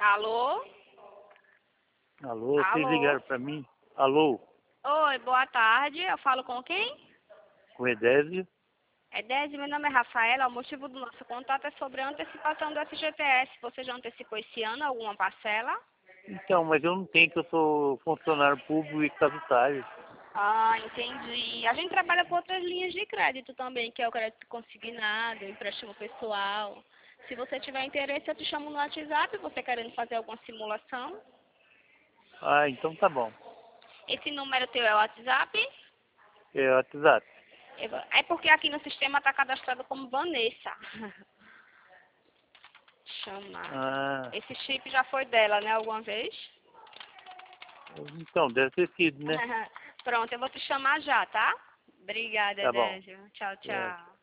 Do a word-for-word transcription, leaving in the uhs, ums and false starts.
Alô? Alô, vocês Alô? ligaram pra mim? Alô, Oi, boa tarde. Eu falo com quem? com Edésio? É Désio, meu nome é Rafaela. O motivo do nosso contato é sobre a antecipação do F G T S. Você já antecipou esse ano alguma parcela? Então, mas eu não tenho, que eu sou funcionário público e estatutário. Ah, entendi. A gente trabalha com outras linhas de crédito também, que é o crédito consignado, empréstimo pessoal. Se você tiver interesse, eu te chamo no WhatsApp, você querendo fazer alguma simulação. Ah, então tá bom. Esse número teu é o WhatsApp? É o WhatsApp. É porque aqui no sistema está cadastrado como Vanessa. Chamada. Ah, Esse chip já foi dela, né, alguma vez? então, deve ter sido, né? Pronto, eu vou te chamar já, tá? Obrigada, Tá bom. Désio. Tchau, É. tchau.